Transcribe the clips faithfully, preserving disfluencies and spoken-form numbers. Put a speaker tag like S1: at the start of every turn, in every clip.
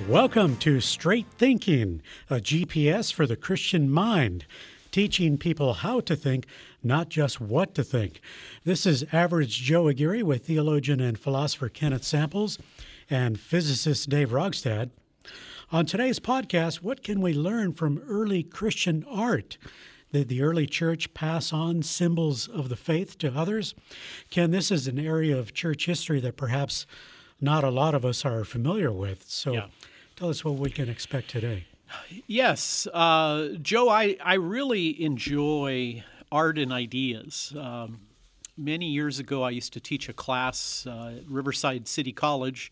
S1: Welcome to Straight Thinking, a G P S for the Christian mind, teaching people how to think, not just what to think. This is Average Joe Aguirre with theologian and philosopher Kenneth Samples and physicist Dave Rogstad. On today's podcast, what can we learn from early Christian art? Did the early church pass on symbols of the faith to others? Ken, this is an area of church history that perhaps not a lot of us are familiar with. So yeah. Tell us what we can expect today.
S2: Yes, uh, Joe, I, I really enjoy art and ideas. Um, many years ago, I used to teach a class uh, at Riverside City College,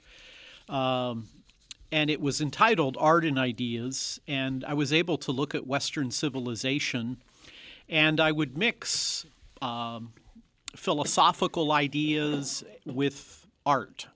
S2: um, and it was entitled Art and Ideas, and I was able to look at Western civilization, and I would mix um, philosophical ideas with art.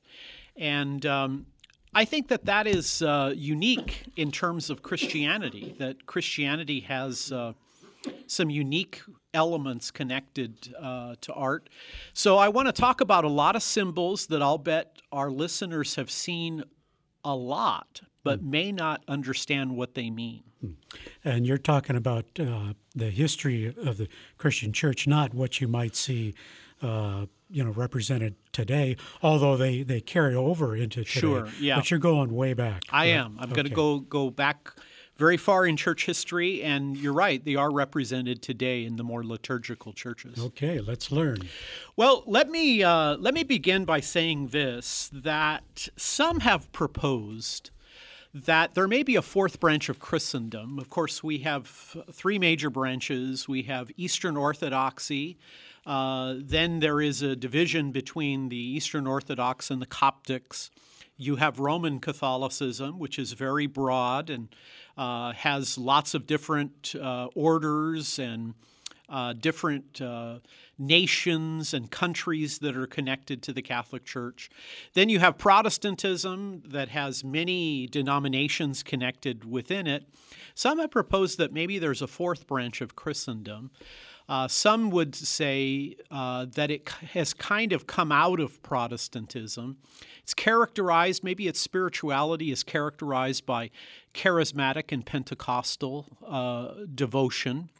S2: And um, I think that that is uh, unique in terms of Christianity, that Christianity has uh, some unique elements connected uh, to art. So I want to talk about a lot of symbols that I'll bet our listeners have seen a lot, but may not understand what they mean.
S1: And you're talking about uh, the history of the Christian church, not what you might see uh, you know, represented today, although they, they carry over into today.
S2: Sure, yeah.
S1: But you're going way back.
S2: I
S1: right?
S2: am. I'm
S1: okay.
S2: going to go go back very far in church history, and you're right, they are represented today in the more liturgical churches.
S1: Okay, let's learn.
S2: Well, let me uh, let me begin by saying this, that some have proposed that there may be a fourth branch of Christendom. Of course, we have three major branches. We have Eastern Orthodoxy. Uh, then there is a division between the Eastern Orthodox and the Coptics. You have Roman Catholicism, which is very broad and uh, has lots of different uh, orders and uh, different uh, nations and countries that are connected to the Catholic Church. Then you have Protestantism that has many denominations connected within it. Some have proposed that maybe there's a fourth branch of Christendom. Uh, some would say uh, that it has kind of come out of Protestantism. It's characterized, maybe its spirituality is characterized by charismatic and Pentecostal uh, devotion.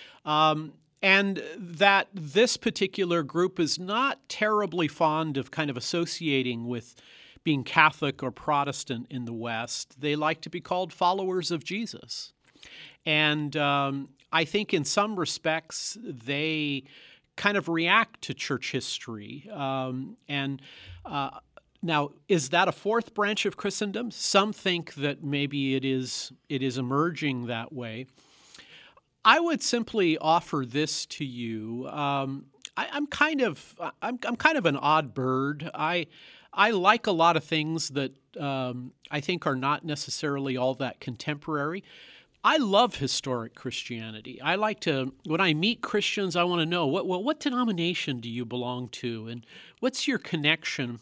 S2: Um, and that this particular group is not terribly fond of kind of associating with being Catholic or Protestant in the West. They like to be called followers of Jesus. And um, I think in some respects they kind of react to church history. Um, and uh, now, is that a fourth branch of Christendom? Some think that maybe it is it is emerging that way. I would simply offer this to you. Um, I, I'm kind of I'm, I'm kind of an odd bird. I I like a lot of things that um, I think are not necessarily all that contemporary. I love historic Christianity. I like to, when I meet Christians, I want to know, what, well, what denomination do you belong to, and what's your connection?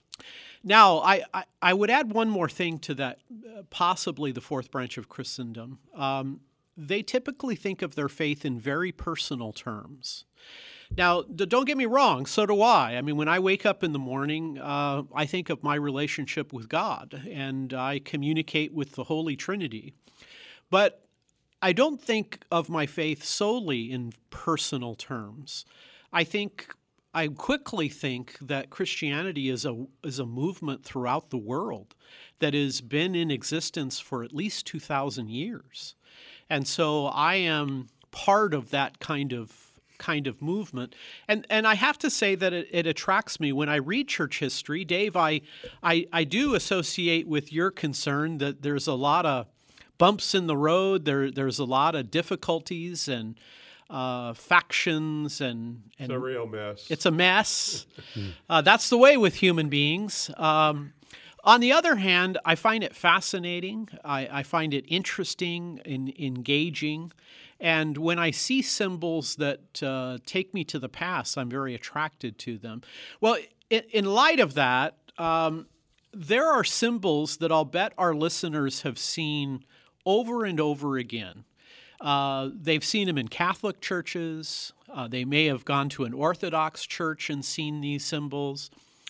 S2: Now, I, I, I would add one more thing to that, uh, possibly the fourth branch of Christendom. Um, they typically think of their faith in very personal terms. Now, don't get me wrong, so do I. I mean, when I wake up in the morning, uh, I think of my relationship with God, and I communicate with the Holy Trinity. But I don't think of my faith solely in personal terms. I think I quickly think that Christianity is a is a movement throughout the world that has been in existence for at least two thousand years. And so I am part of that kind of kind of movement. And and I have to say that it, it attracts me when I read church history. Dave, I, I I do associate with your concern that there's a lot of bumps in the road. There, there's a lot of difficulties and uh, factions, and, and
S3: it's a real mess.
S2: It's a mess. uh, that's the way with human beings. Um, on the other hand, I find it fascinating. I, I find it interesting and engaging. And when I see symbols that uh, take me to the past, I'm very attracted to them. Well, in, in light of that, um, there are symbols that I'll bet our listeners have seen over and over again. Uh, they've seen them in Catholic churches. Uh, they may have gone to an Orthodox church and seen these symbols.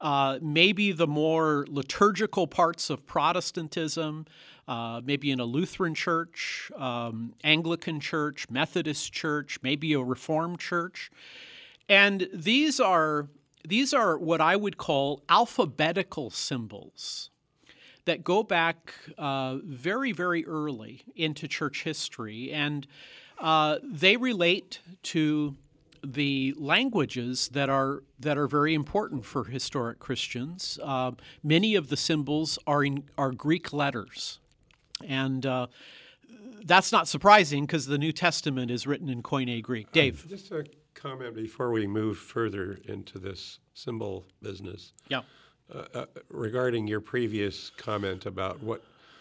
S2: uh, maybe the more liturgical parts of Protestantism, uh, maybe in a Lutheran church, um, Anglican church, Methodist church, maybe a Reformed church. And these are, these are what I would call alphabetical symbols that go back uh, very, very early into church history. And uh, they relate to the languages that are that are very important for historic Christians. Uh, many of the symbols are in are Greek letters, and uh, that's not surprising because the New Testament is written in Koine Greek. Dave,
S3: um, just a comment before we move further into this symbol business.
S2: Yeah.
S3: Uh, uh, regarding your previous comment about what,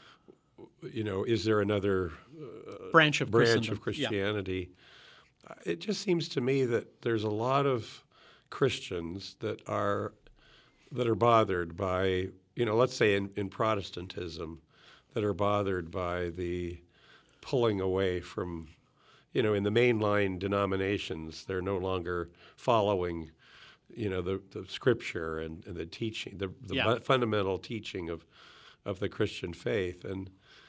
S3: you know, is there another uh,
S2: branch of
S3: branch
S2: Christendom.
S3: of Christianity? Yeah. It just seems to me that there's a lot of Christians that are that are bothered by, you know, let's say in, in Protestantism, that are bothered by the pulling away from, you know, in the mainline denominations, they're no longer following, you know, the, the scripture and, and the teaching, the, the
S2: Yeah.
S3: fundamental teaching of of the Christian faith. And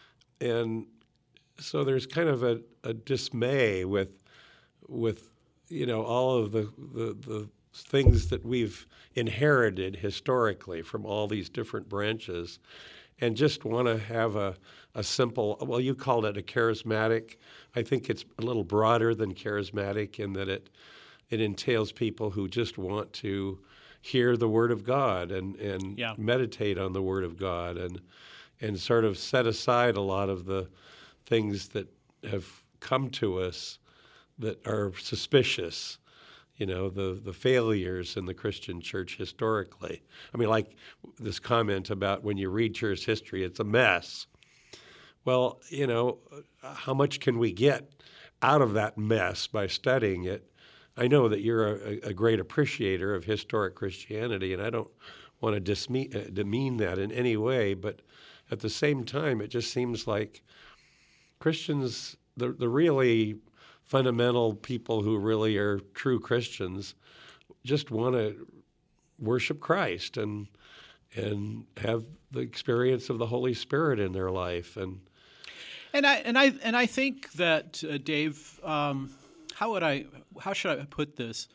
S3: and so there's kind of a, a dismay with, with you know, all of the, the, the things that we've inherited historically from all these different branches, and just want to have a, a simple, well, you called it a charismatic. I think it's a little broader than charismatic in that it it entails people who just want to hear the Word of God and, and
S2: Yeah.
S3: meditate on the Word of God and and sort of set aside a lot of the things that have come to us that are suspicious, you know, the, the failures in the Christian church historically. I mean, like this comment about when you read church history, it's a mess. Well, you know, how much can we get out of that mess by studying it? I know that you're a, a great appreciator of historic Christianity, and I don't want to disme- uh, demean that in any way, but at the same time, it just seems like Christians, the, the really fundamental people who really are true Christians, just want to worship Christ and and have the experience of the Holy Spirit in their life. And
S2: And I and I and I think that uh, Dave, um, how would I how should I put this?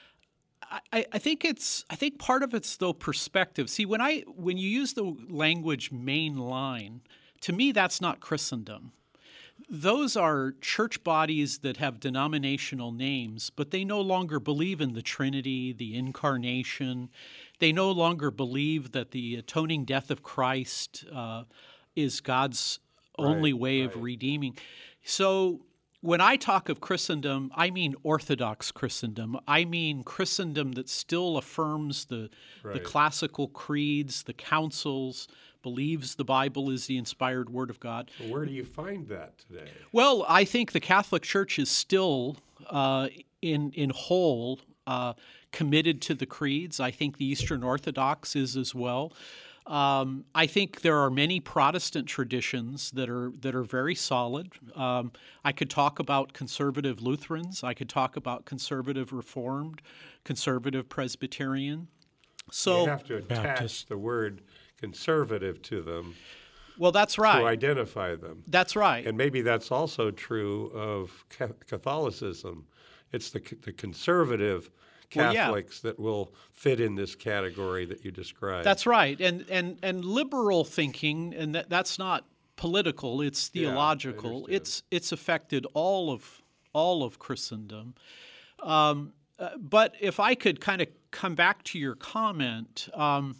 S2: I, I think it's I think part of it's though perspective. See, when I when you use the language mainline, to me that's not Christendom. Those are church bodies that have denominational names, but they no longer believe in the Trinity, the Incarnation. They no longer believe that the atoning death of Christ uh, is God's only
S3: Right,
S2: way
S3: right.
S2: of redeeming. So when I talk of Christendom, I mean Orthodox Christendom. I mean Christendom that still affirms the, the
S3: Right.
S2: classical creeds, the councils, believes the Bible is the inspired Word of God.
S3: well, where do you find that today?
S2: Well, I think the Catholic Church is still uh, in in whole uh, committed to the creeds. I think the Eastern Orthodox is as well. Um, I think there are many Protestant traditions that are that are very solid. Um, I could talk about conservative Lutherans. I could talk about conservative Reformed, conservative Presbyterian. So,
S3: you have to attach
S1: Baptist.
S3: the word conservative to them
S2: well, that's
S3: to
S2: right.
S3: identify them.
S2: That's right.
S3: And maybe that's also true of Ca- Catholicism. It's the, the conservative
S2: Well, yeah.
S3: Catholics that will fit in this category that you described.
S2: That's right, and and and liberal thinking, and that, that's not political; it's
S3: Yeah, I
S2: theological.
S3: understand.
S2: it's it's affected all of all of Christendom. Um, uh, but if I could kind of come back to your comment, um,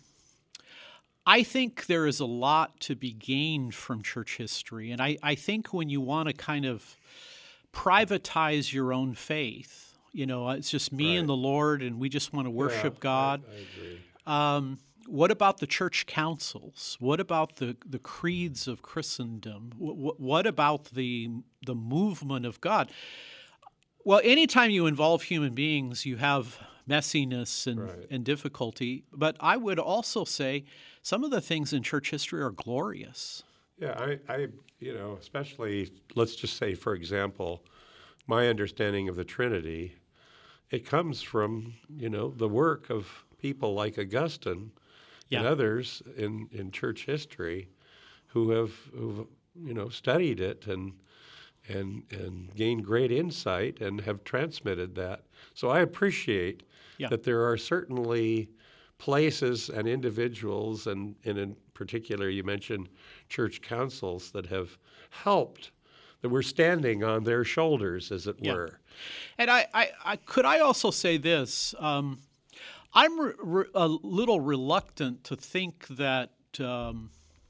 S2: I think there is a lot to be gained from church history, and I, I think when you want to kind of privatize your own faith, you know, it's just me
S3: Right.
S2: and the Lord, and we just want to
S3: Yeah,
S2: worship God.
S3: I, I agree.
S2: Um, what about the church councils? What about the, the creeds of Christendom? What, what about the the movement of God? Well, anytime you involve human beings, you have messiness and,
S3: Right.
S2: and difficulty. But I would also say some of the things in church history are glorious.
S3: Yeah, I, I, you know, especially, let's just say, for example, my understanding of the Trinity, it comes from, you know, the work of people like Augustine
S2: Yeah.
S3: and others in, in church history who have who've, you know, studied it and and and gained great insight and have transmitted that. So I appreciate
S2: Yeah.
S3: that there are certainly places and individuals, and, and in particular you mentioned church councils, that have helped, that we're standing on their shoulders, as it
S2: Yeah.
S3: were.
S2: And I, I, I could I also say this? Um, I'm re- re- a little reluctant to think that um,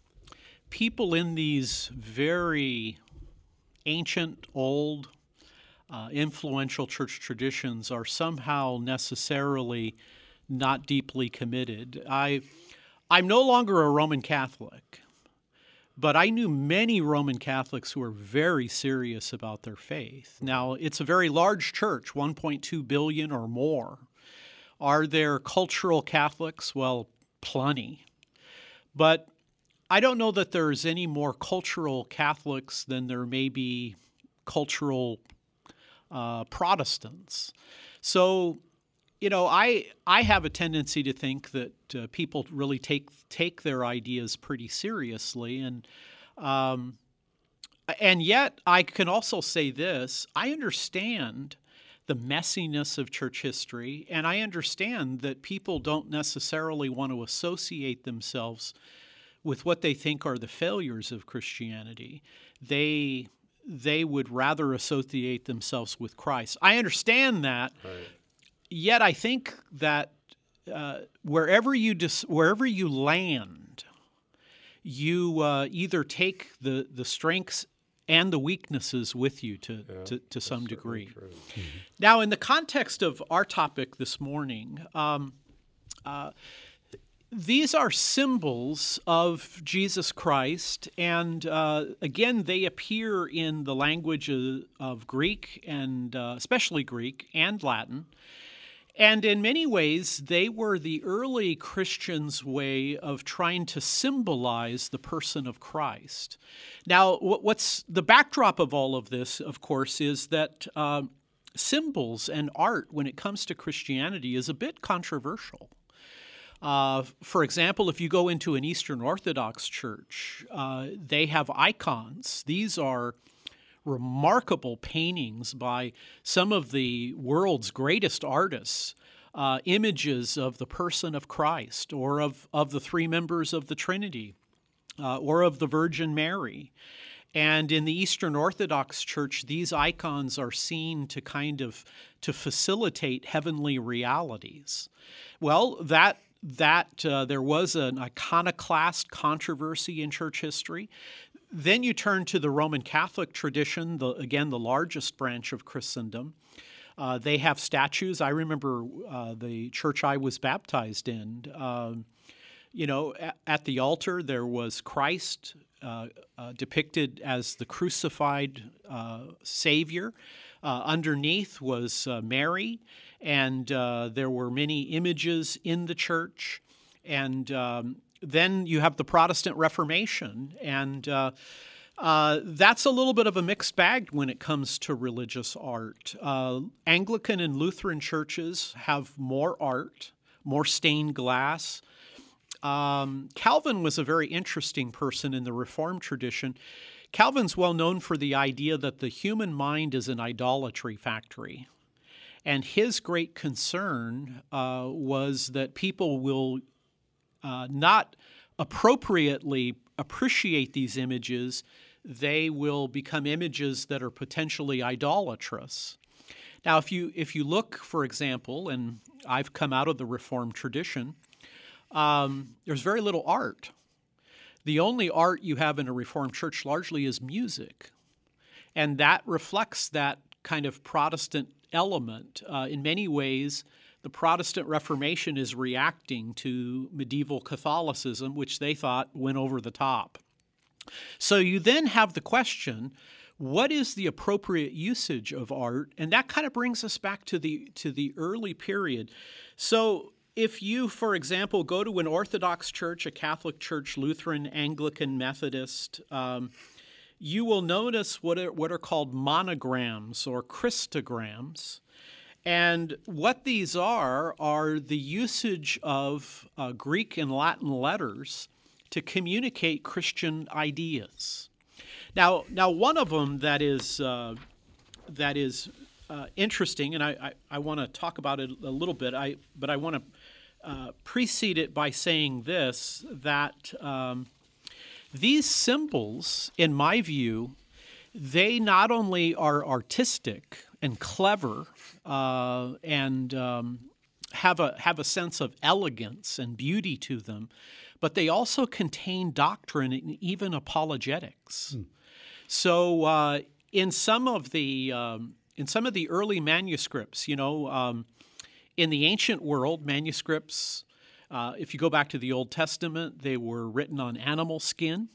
S2: people in these very ancient, old, uh, influential church traditions are somehow necessarily not deeply committed. I, I'm no longer a Roman Catholic, but I knew many Roman Catholics who were very serious about their faith. Now, it's a very large church, one point two billion or more. Are there cultural Catholics? Well, plenty. But I don't know that there's any more cultural Catholics than there may be cultural uh, Protestants. So, you know, I I have a tendency to think that uh, people really take take their ideas pretty seriously, and um, and yet I can also say this: I understand the messiness of church history, and I understand that people don't necessarily want to associate themselves with what they think are the failures of Christianity. They they would rather associate themselves with Christ. I understand that.
S3: Right.
S2: Yet I think that uh, wherever you dis- wherever you land, you uh, either take the, the strengths and the weaknesses with you to,
S3: Yeah,
S2: to, to some
S3: that's certainly
S2: degree.
S3: true.
S2: Now, in the context of our topic this morning, um, uh, these are symbols of Jesus Christ, and uh, again, they appear in the language of, of Greek, and uh, especially Greek and Latin. And in many ways, they were the early Christians' way of trying to symbolize the person of Christ. Now, what's the backdrop of all of this, of course, is that uh, symbols and art, when it comes to Christianity, is a bit controversial. Uh, for example, if you go into an Eastern Orthodox church, uh, they have icons. These are remarkable paintings by some of the world's greatest artists, uh, images of the person of Christ or of, of the three members of the Trinity uh, or of the Virgin Mary. And in the Eastern Orthodox Church, these icons are seen to kind of to facilitate heavenly realities. Well, that that uh, there was an iconoclast controversy in church history. Then you turn to the Roman Catholic tradition, the, again, the largest branch of Christendom. Uh, they have statues. I remember uh, the church I was baptized in. Um, you know, at, at the altar there was Christ uh, uh, depicted as the crucified uh, Savior. Uh, underneath was uh, Mary, and uh, there were many images in the church. And um, then you have the Protestant Reformation, and uh, uh, that's a little bit of a mixed bag when it comes to religious art. Uh, Anglican and Lutheran churches have more art, more stained glass. Um, Calvin was a very interesting person in the Reformed tradition. Calvin's well known for the idea that the human mind is an idolatry factory. And his great concern uh, was that people will uh, not appropriately appreciate these images. They will become images that are potentially idolatrous. Now, if you if you look, for example, and I've come out of the Reformed tradition, um, there's very little art. The only art you have in a Reformed church largely is music. And that reflects that kind of Protestant element. Uh, in many ways, the Protestant Reformation is reacting to medieval Catholicism, which they thought went over the top. So you then have the question, what is the appropriate usage of art? And that kind of brings us back to the to the early period. So if you, for example, go to an Orthodox church, a Catholic church, Lutheran, Anglican, Methodist, um, you will notice what are, what are called monograms or Christograms. And what these are are the usage of uh, Greek and Latin letters to communicate Christian ideas. Now, now one of them that is uh, that is uh, interesting, and I, I, I want to talk about it a little bit. I but I want to uh, precede it by saying this: that um, these symbols, in my view, they not only are artistic and clever uh, and um, have a have a sense of elegance and beauty to them, but they also contain doctrine and even apologetics. Hmm. So uh, in some of the um, in some of the early manuscripts, you know, um, in the ancient world, manuscripts, uh, if you go back to the Old Testament, they were written on animal skin.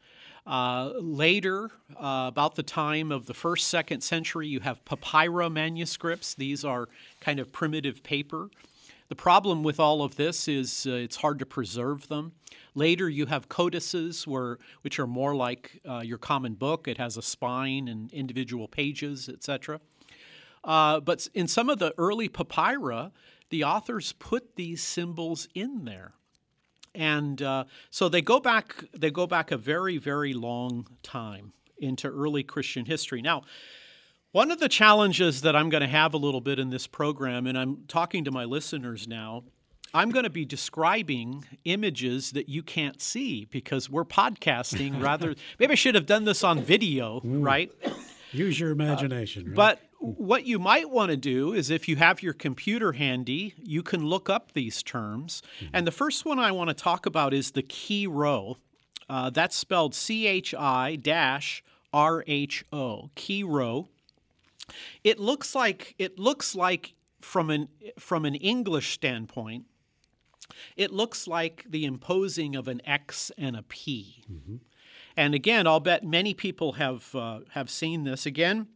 S2: Uh, later, uh, about the time of the first, second century, you have papyri manuscripts. These are kind of primitive paper. The problem with all of this is uh, it's hard to preserve them. Later, you have codices, where, which are more like uh, your common book. It has a spine and individual pages, et cetera. Uh, but in some of the early papyri, the authors put these symbols in there. And uh, so they go back. They go back a very, very long time into early Christian history. Now, one of the challenges that I'm going to have a little bit in this program, and I'm talking to my listeners now, I'm going to be describing images that you can't see because we're podcasting. Rather, maybe I should have done this on video, right?
S1: Use your imagination.
S2: Uh,
S1: right?
S2: But what you might want to do is, if you have your computer handy, you can look up these terms. Mm-hmm. And the first one I want to talk about is the Chi Rho. Uh, that's spelled C H I R H O, Chi Rho. It looks like it looks like from an from an English standpoint, it looks like the imposing of an X and a P. Mm-hmm. And again, I'll bet many people have uh, have seen this again,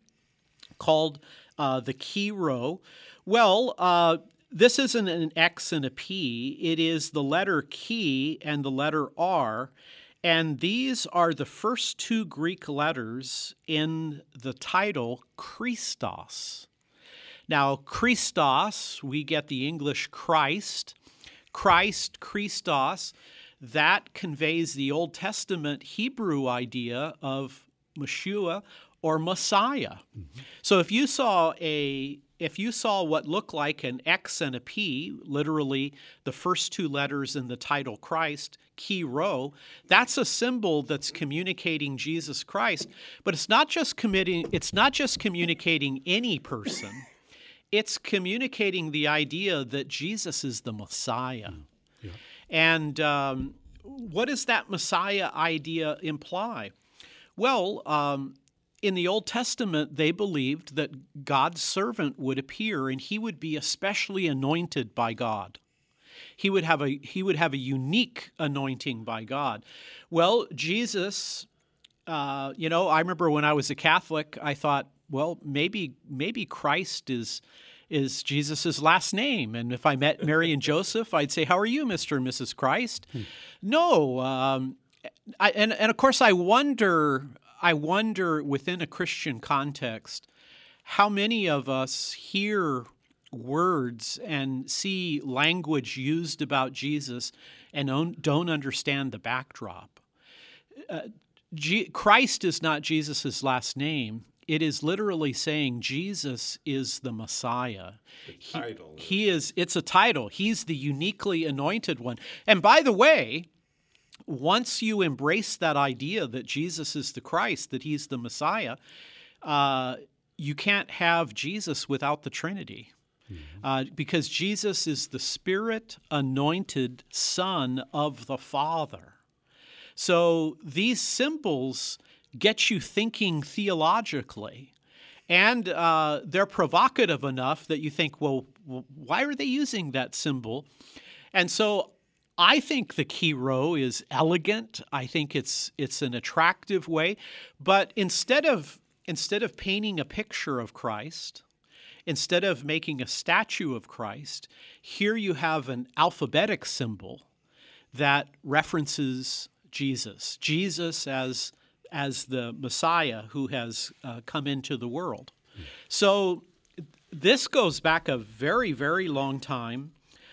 S2: called uh, the Chi Rho. Well, uh, this isn't an X and a P. It is the letter Chi and the letter R. And these are the first two Greek letters in the title Christos. Now, Christos, we get the English Christ. Christ, Christos, that conveys the Old Testament Hebrew idea of Meshua or Messiah. Mm-hmm. So if you saw a if you saw what looked like an X and a P, literally the first two letters in the title Christ, Chi Rho, that's a symbol that's communicating Jesus Christ. But it's not just committing, it's not just communicating any person. It's communicating the idea that Jesus is the Messiah. Mm. Yeah. And um, what does that Messiah idea imply? Well, um, in the Old Testament, they believed that God's servant would appear and he would be especially anointed by God. He would have a he would have a unique anointing by God. Well, Jesus, uh, you know, I remember when I was a Catholic, I thought, well, maybe maybe Christ is is Jesus' last name. And if I met Mary and Joseph, I'd say, how are you, Mister and Missus Christ? Hmm. No. Um, I, and, and of course, I wonder, I wonder within a Christian context, how many of us hear words and see language used about Jesus and don't, don't understand the backdrop. Uh, G- Christ is not Jesus' last name. It is literally saying Jesus is the Messiah.
S3: The title.
S2: He, he is, it's a title. He's the uniquely anointed one. And by the way, once you embrace that idea that Jesus is the Christ, that he's the Messiah, uh, you can't have Jesus without the Trinity. Mm-hmm. Uh, because Jesus is the Spirit-anointed Son of the Father. So these symbols get you thinking theologically, and uh, they're provocative enough that you think, well, why are they using that symbol? And so I think the Chi Rho is elegant. I think it's it's an attractive way, but instead of instead of painting a picture of Christ, instead of making a statue of Christ, here you have an alphabetic symbol that references Jesus, Jesus as as the Messiah who has uh, come into the world. Mm. So This goes back a very, very long time,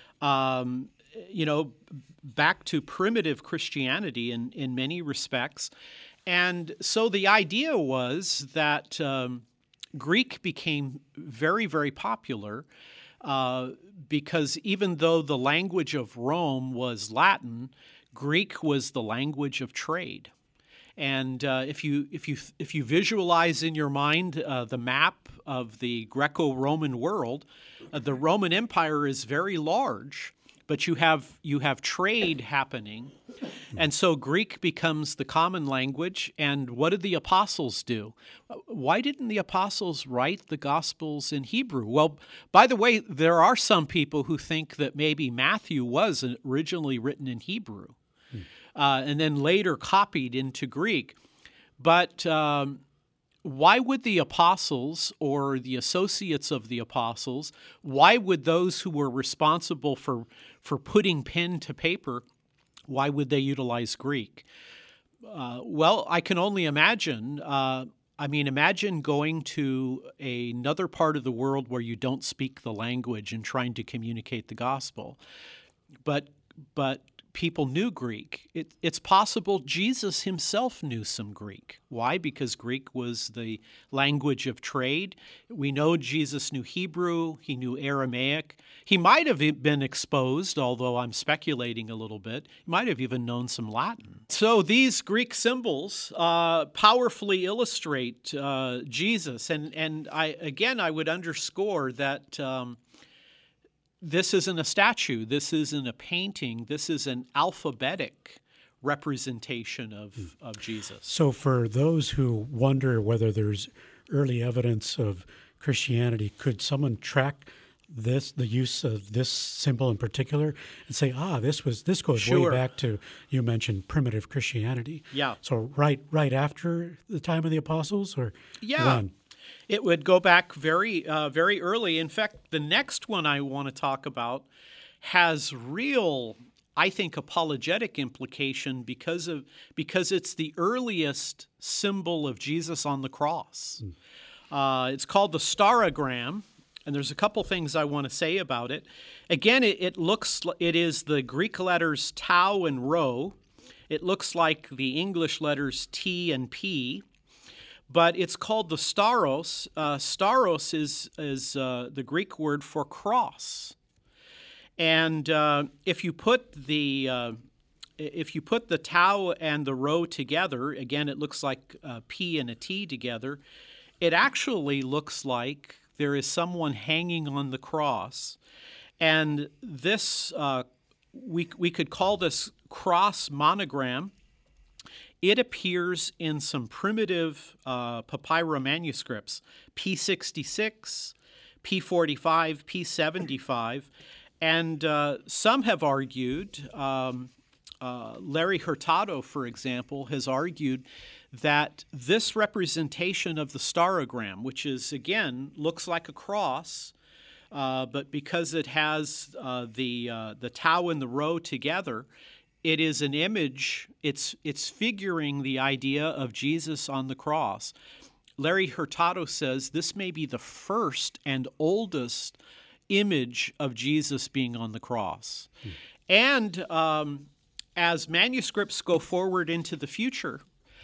S2: um, you know, back to primitive Christianity in, in many respects. And so the idea was that um, Greek became very, very popular uh, because even though the language of Rome was Latin, Greek was the language of trade. And uh, if you if you if you visualize in your mind uh, the map of the Greco-Roman world, uh, the Roman Empire is very large, but you have you have trade happening, and so Greek becomes the common language. And what did the apostles do? Why didn't the apostles write the Gospels in Hebrew? Well, by the way, there are some people who think that maybe Matthew was originally written in Hebrew. Uh, and then later copied into Greek. But um, why would the apostles or the associates of the apostles, why would those who were responsible for, for putting pen to paper, why would they utilize Greek? Uh, well, I can only imagine. Uh, I mean, imagine going to another part of the world where you don't speak the language and trying to communicate the gospel. But, but people knew Greek. It, it's possible Jesus himself knew some Greek. Why? Because Greek was the language of trade. We know Jesus knew Hebrew. He knew Aramaic. He might have been exposed, although I'm speculating a little bit. He might have even known some Latin. So these Greek symbols uh, powerfully illustrate uh, Jesus. And, and I again, I would underscore that um, this isn't a statue. This isn't a painting. This is an alphabetic representation of, of Jesus.
S1: So for those who wonder whether there's early evidence of Christianity, could someone track this, the use of this symbol in particular, and say, ah, this was this goes
S2: Sure.
S1: way back to, you mentioned primitive Christianity.
S2: Yeah.
S1: So right right after the time of the apostles, or
S2: Yeah.
S1: when?
S2: It would go back very, uh, very early. In fact, the next one I want to talk about has real, I think, apologetic implication because of because it's the earliest symbol of Jesus on the cross. Mm. Uh, it's called the starogram, and there's a couple things I want to say about it. Again, it, it looks it is the Greek letters tau and rho. It looks like the English letters T and P. But it's called the staros. Uh, staros is, is uh, the Greek word for cross. And uh, if you put the uh, if you put the tau and the rho together, again, it looks like a P and a T together. It actually looks like there is someone hanging on the cross. And this, uh, we, we could call this cross monogram. It appears in some primitive uh, papyrus manuscripts, P sixty-six, P forty-five, P seventy-five, and uh, some have argued, um, uh, Larry Hurtado, for example, has argued that this representation of the starogram, which is, again, looks like a cross, uh, but because it has uh, the, uh, the tau and the rho together, it is an image, it's, it's figuring the idea of Jesus on the cross. Larry Hurtado says this may be the first and oldest image of Jesus being on the cross. Hmm. And um, as manuscripts go forward into the future,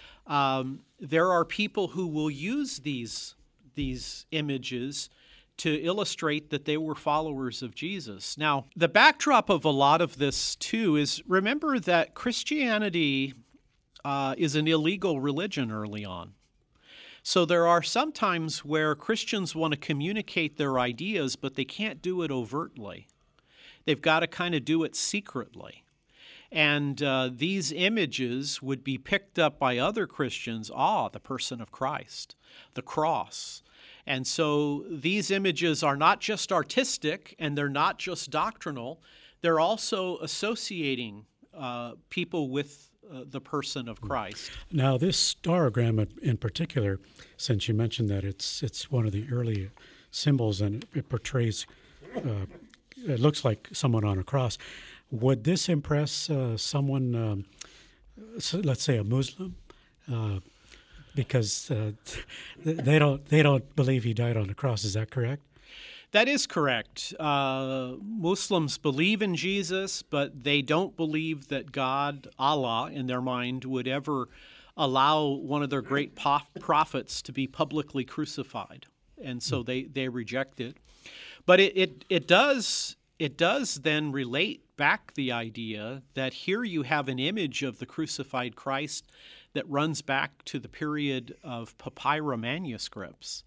S2: um, there are people who will use these, these images to illustrate that they were followers of Jesus. Now, the backdrop of a lot of this, too, is remember that Christianity uh, is an illegal religion early on. So there are some times where Christians want to communicate their ideas, but they can't do it overtly. They've got to kind of do it secretly. And uh, these images would be picked up by other Christians. Ah, the person of Christ, the cross. And so these images are not just artistic and they're not just doctrinal. They're also associating uh, people with uh, the person of Christ.
S1: Now, this starogram in particular, since you mentioned that it's it's one of the early symbols and it portrays, uh, it looks like someone on a cross. Would this impress uh, someone, um, so let's say a Muslim? Uh, because uh, they don't they don't believe he died on the cross. Is that correct?
S2: That is correct. Uh, Muslims believe in Jesus, but they don't believe that God, Allah, in their mind, would ever allow one of their great prophets to be publicly crucified. And so they, they reject it. But it, it, it does it does then relate back the idea that here you have an image of the crucified Christ that runs back to the period of papyrus manuscripts.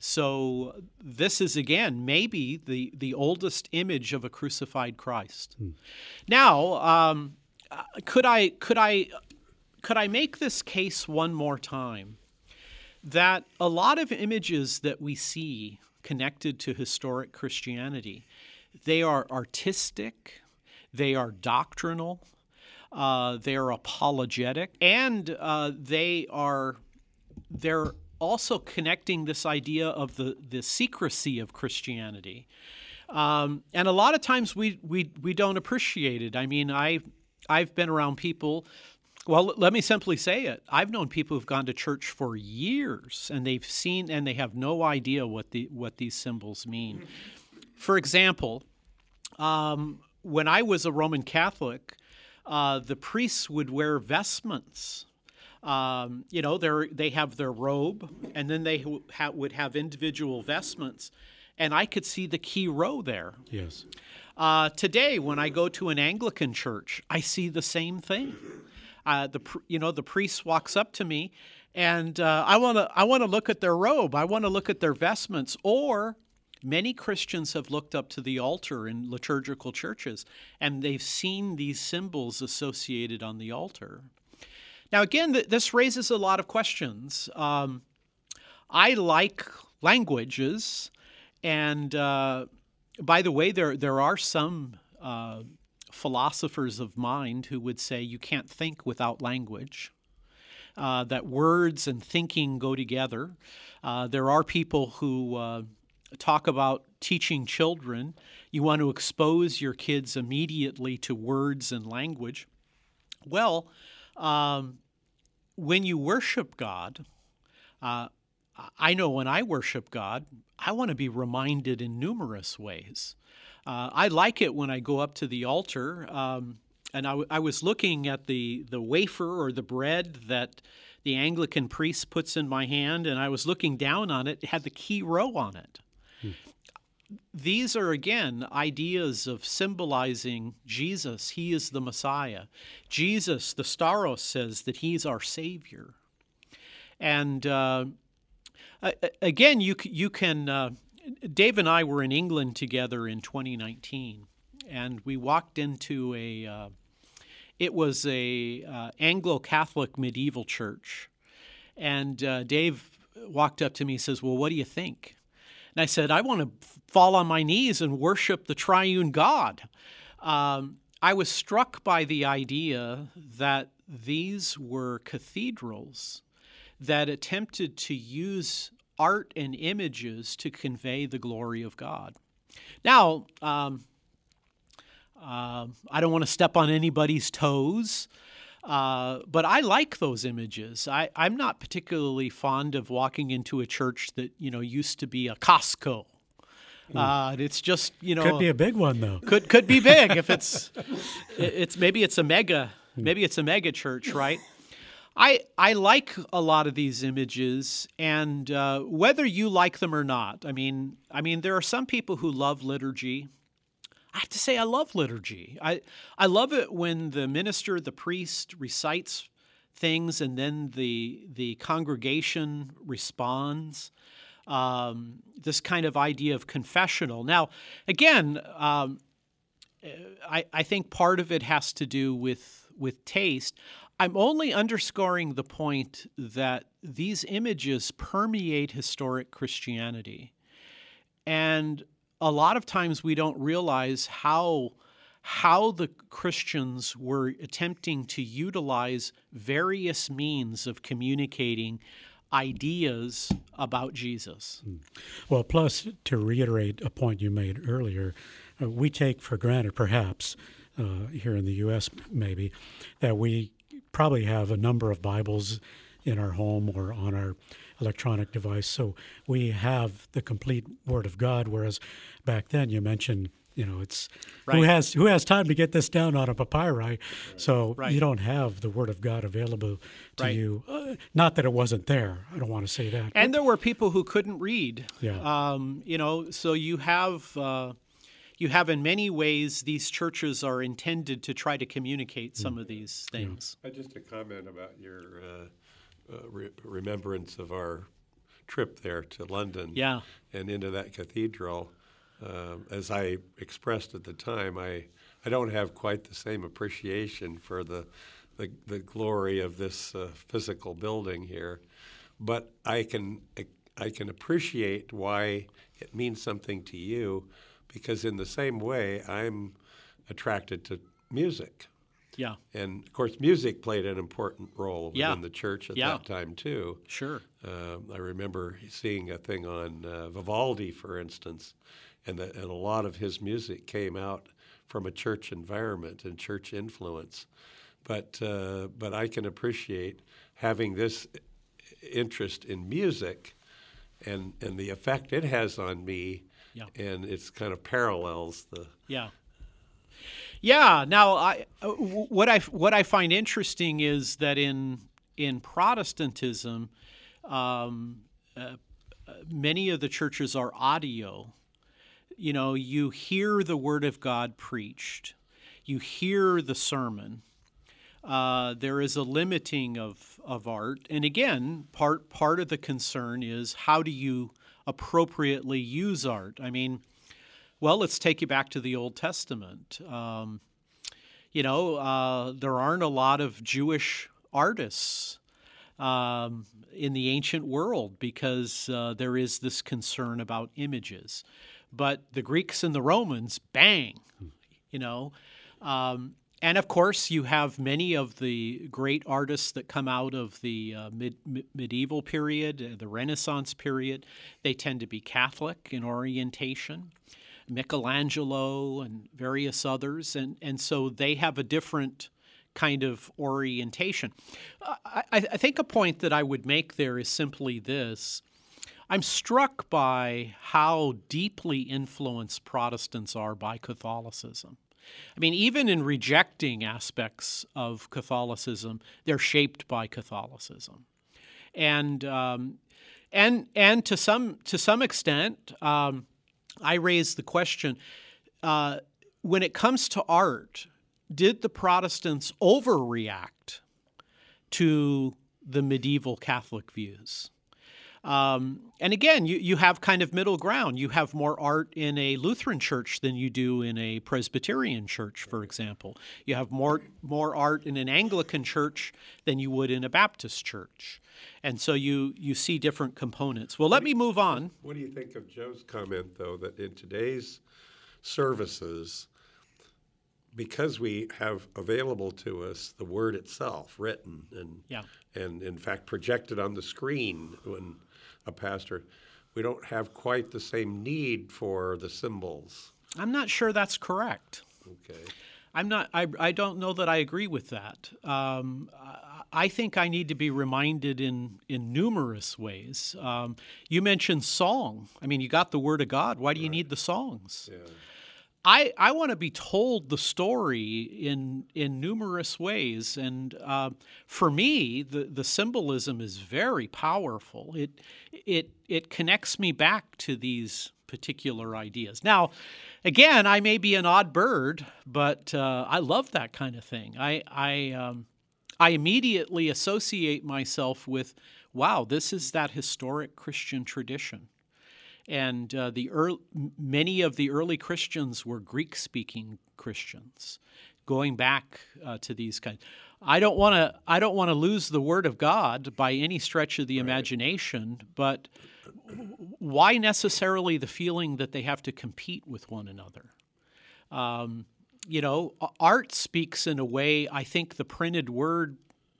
S2: So this is, again, maybe the, the oldest image of a crucified Christ. Hmm. Now, um, could I could I could I make this case one more time? That a lot of images that we see connected to historic Christianity, they are artistic, they are doctrinal, uh, they are apologetic, and uh, they are they're also connecting this idea of the, the secrecy of Christianity. Um, and a lot of times we, we we don't appreciate it. I mean, I I've been around people. Well, let me simply say it. I've known people who've gone to church for years, and they've seen and they have no idea what the what these symbols mean. For example, um, when I was a Roman Catholic, uh, the priests would wear vestments. Um, you know, they they have their robe, and then they ha- would have individual vestments, and I could see the key row there.
S1: Yes.
S2: Uh, today, when I go to an Anglican church, I see the same thing. Uh, the you know the priest walks up to me, and uh, I want to I want to look at their robe. I want to look at their vestments. Or many Christians have looked up to the altar in liturgical churches, and they've seen these symbols associated on the altar. Now, again, th- this raises a lot of questions. Um, I like languages, and uh, by the way, there there are some Uh, philosophers of mind who would say you can't think without language, uh, that words and thinking go together. Uh, there are people who uh, talk about teaching children. You want to expose your kids immediately to words and language. Well, um, when you worship God, uh, I know when I worship God, I want to be reminded in numerous ways. Uh, I like it when I go up to the altar, um, and I, w- I was looking at the, the wafer or the bread that the Anglican priest puts in my hand, and I was looking down on it. It had the key row on it. Hmm. These are, again, ideas of symbolizing Jesus. He is the Messiah. Jesus, the Staros, says that he's our Savior. And uh, again, you, you can... Uh, Dave and I were in England together in twenty nineteen, and we walked into a, uh, it was a uh, Anglo-Catholic medieval church. And uh, Dave walked up to me and says, well, what do you think? And I said, I want to fall on my knees and worship the triune God. Um, I was struck by the idea that these were cathedrals that attempted to use art and images to convey the glory of God. Now, um, uh, I don't want to step on anybody's toes, uh, but I like those images. I, I'm not particularly fond of walking into a church that, you know, used to be a Costco. Uh, it's just, you know,
S1: could be a big one though.
S2: Could could be big if it's it's maybe it's a mega maybe it's a mega church, right? I, I like a lot of these images, and uh, whether you like them or not, I mean, I mean, there are some people who love liturgy. I have to say I love liturgy. I, I love it when the minister, the priest, recites things, and then the, the congregation responds. Um, this kind of idea of confessional. Now, again, um, I, I think part of it has to do with, with taste. I'm only underscoring the point that these images permeate historic Christianity. And a lot of times we don't realize how, how the Christians were attempting to utilize various means of communicating ideas about Jesus.
S1: Well, plus, to reiterate a point you made earlier, uh, we take for granted, perhaps, uh, here in the U S maybe, that we probably have a number of Bibles in our home or on our electronic device. So we have the complete Word of God, whereas back then you mentioned, you know, it's
S2: right.
S1: who has who has time to get this down on a papyri. Right. So
S2: right.
S1: you don't have the Word of God available to
S2: right.
S1: you. Uh, not that it wasn't there. I don't want to say that.
S2: And there were people who couldn't read.
S1: Yeah.
S2: Um, you know, so you have uh, you have in many ways these churches are intended to try to communicate some mm. of these things.
S3: Yeah. Just a comment about your uh, uh, re- remembrance of our trip there to London.
S2: Yeah.
S3: And into that cathedral. Um, as I expressed at the time, I, I don't have quite the same appreciation for the the, the glory of this uh, physical building here, but I can I can appreciate why it means something to you, because in the same way I'm attracted to music.
S2: Yeah.
S3: And of course, music played an important role
S2: yeah.
S3: within the church at
S2: yeah.
S3: that time too.
S2: Sure.
S3: Um, I remember seeing a thing on uh, Vivaldi, for instance. And, the, and a lot of his music came out from a church environment and church influence. But uh, but I can appreciate having this interest in music and and the effect it has on me.
S2: Yeah.
S3: And it's kind of parallels the.
S2: Yeah. Yeah. Now, I uh, what I what I find interesting is that in in Protestantism, um, uh, many of the churches are audio. You know, you hear the Word of God preached. You hear the sermon. Uh, there is a limiting of, of art. And again, part part of the concern is how do you appropriately use art? I mean, well, let's take you back to the Old Testament. Um, you know, uh, there aren't a lot of Jewish artists um, in the ancient world because uh, there is this concern about images. But the Greeks and the Romans, bang, you know. Um, and, of course, you have many of the great artists that come out of the uh, mid, mid, medieval period, uh, the Renaissance period. They tend to be Catholic in orientation, Michelangelo and various others. And, and so they have a different kind of orientation. I, I think a point that I would make there is simply this. I'm struck by how deeply influenced Protestants are by Catholicism. I mean, even in rejecting aspects of Catholicism, they're shaped by Catholicism, and um, and and to some to some extent, um, I raise the question: uh, when it comes to art, did the Protestants overreact to the medieval Catholic views? Um, and again, you, you have kind of middle ground. You have more art in a Lutheran church than you do in a Presbyterian church, for example. You have more more art in an Anglican church than you would in a Baptist church. And so you, you see different components. Well, let me move on.
S3: What do you think of Joe's comment, though, that in today's services, because we have available to us the Word itself, written and
S2: yeah.
S3: and in fact projected on the screen when a pastor, we don't have quite the same need for the symbols.
S2: I'm not sure that's correct.
S3: Okay.
S2: I'm not. I, I don't know that I agree with that. Um, I think I need to be reminded in in numerous ways. Um, you mentioned song. I mean, you got the Word of God. Why do you right. need the songs?
S3: Yeah.
S2: I, I want to be told the story in in numerous ways, and uh, for me, the, the symbolism is very powerful. It it it connects me back to these particular ideas. Now, again, I may be an odd bird, but uh, I love that kind of thing. I I um, I immediately associate myself with, wow, this is that historic Christian tradition. And uh, the early, many of the early Christians were Greek-speaking Christians, going back uh, to these kinds. I don't want to. I don't want to lose the Word of God by any stretch of the right. imagination. But why necessarily the feeling that they have to compete with one another? Um, you know, art speaks in a way I think the printed word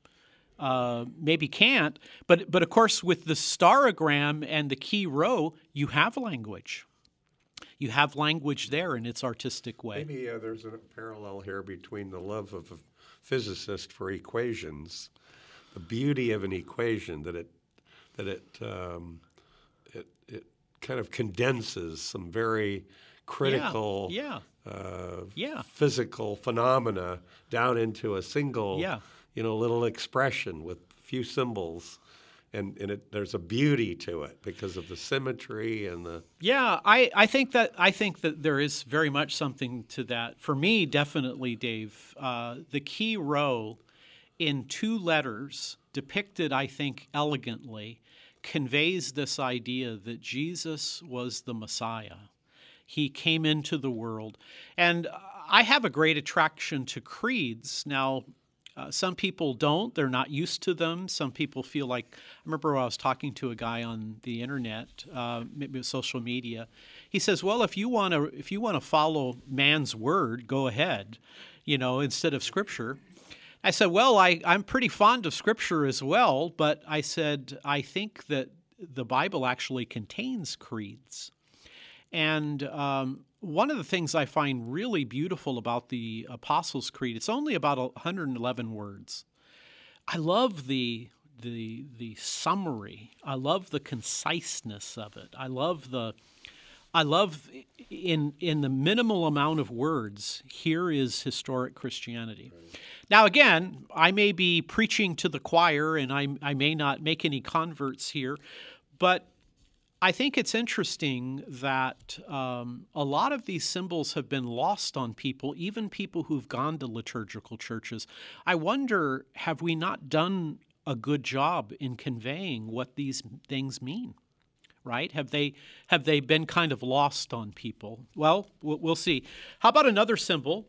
S2: Uh, maybe can't, but but of course with the starogram and the key row, you have language. You have language there in its artistic way.
S3: Maybe uh, there's a parallel here between the love of a physicist for equations the beauty of an equation that it that it um, it it kind of condenses some very critical
S2: Yeah. Yeah.
S3: uh,
S2: Yeah.
S3: physical phenomena down into a single
S2: Yeah.
S3: you know little expression with few symbols. And, and it, there's a beauty to it because of the symmetry and the
S2: Yeah, I, I think that I think that there is very much something to that. For me, definitely, Dave, uh, the key row in two letters, depicted, I think, elegantly, conveys this idea that Jesus was the Messiah. He came into the world. And I have a great attraction to creeds. Now, Uh, some people don't. They're not used to them. Some people feel like, I remember I was talking to a guy on the internet, uh, maybe with social media. He says, well, if you want to if you want to follow man's word, go ahead, you know, instead of Scripture. I said, well, I, I'm pretty fond of Scripture as well, but I said, I think that the Bible actually contains creeds. And um, one of the things I find really beautiful about the Apostles' Creed, it's only about one hundred eleven words. I love the the the summary. I love the conciseness of it. I love the I love in in the minimal amount of words, here is historic Christianity. Right. Now again, I may be preaching to the choir and I I may not make any converts here, but I think it's interesting that um, a lot of these symbols have been lost on people, even people who've gone to liturgical churches. I wonder, have we not done a good job in conveying what these things mean, right? Have they have they been kind of lost on people? Well, we'll see. How about another symbol?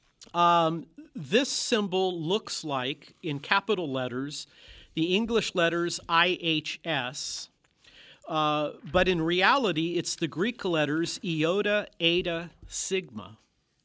S2: Um, this symbol looks like, in capital letters, the English letters I H S. Uh, but in reality, it's the Greek letters Iota, Eta, Sigma.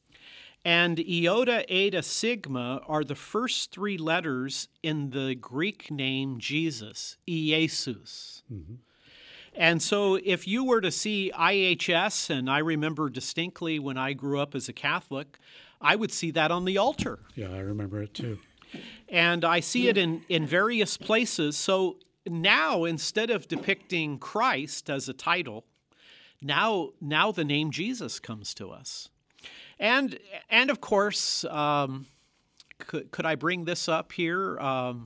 S2: And Iota, Eta, Sigma are the first three letters in the Greek name Jesus, Iesus. Mm-hmm. And so if you were to see I H S, and I remember distinctly when I grew up as a Catholic, I would see that on the altar.
S1: Yeah, I remember it too.
S2: And I see it in, in various places. So now, instead of depicting Christ as a title, now now the name Jesus comes to us. And, and of course, um, could, could I bring this up here? Um,